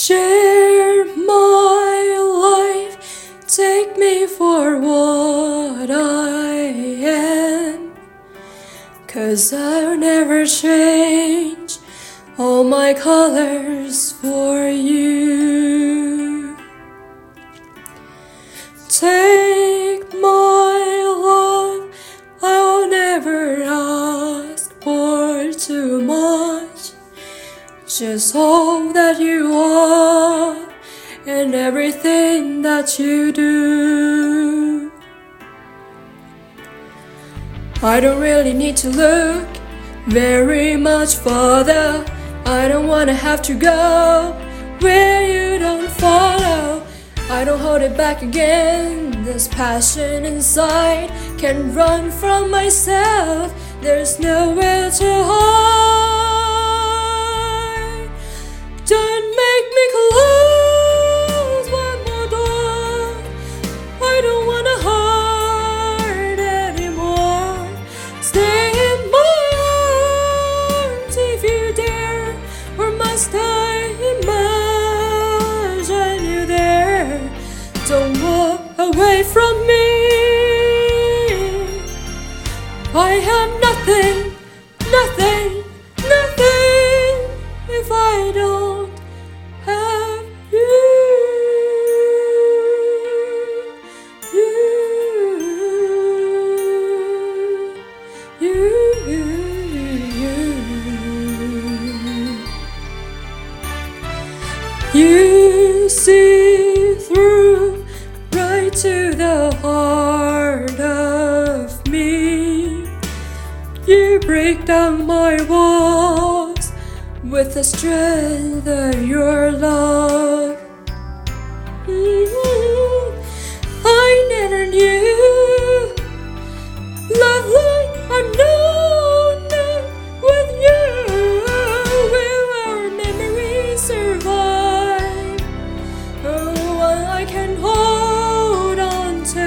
Share my life, take me for what I am, 'cause I'll never change all my colors for you. Take my love, I'll never ask for too much. Just all that you are and everything that you do. I don't really need to look very much farther. I don't wanna have to go where you don't follow. I don't hold it back again. This passion inside can't run from myself. There's nowhere to hide. Don't make me close one more door. I don't wanna hurt anymore. Stay in my arms if you dare, or must I imagine you there? Don't walk away from me. I have nothing, nothing, nothing if I don't have you. You see through right to the heart of me. You break down my walls with the strength of your love. I never knew love like I've known it with you. Will our memories survive? Oh, I can hold on to.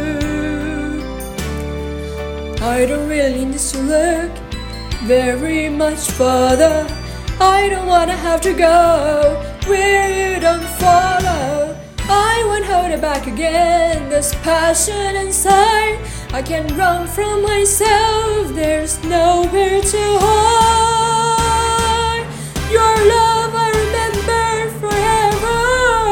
I don't really need to look very much farther. I don't wanna have to go where you don't follow. I won't hold it back again. This passion inside, I can't run from myself. There's nowhere to hide. Your love I remember forever.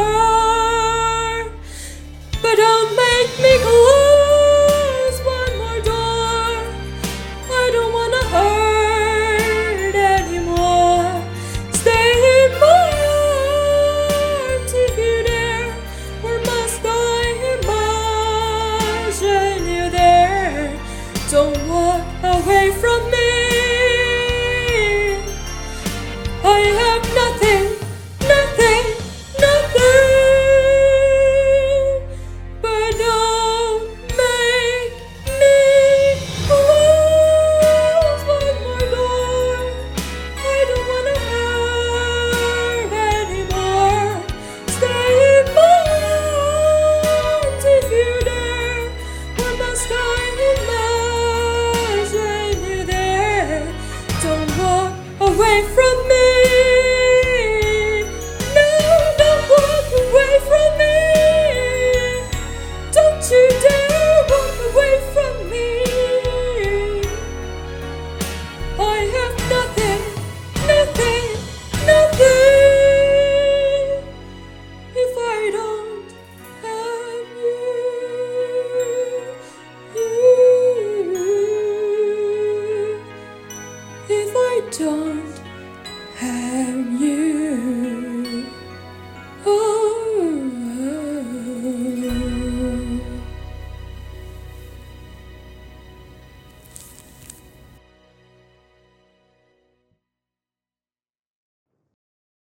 But don't make me close one more door. I don't wanna hurt anymore. Stay in my arms if you dare, or must I imagine you there? Don't walk away.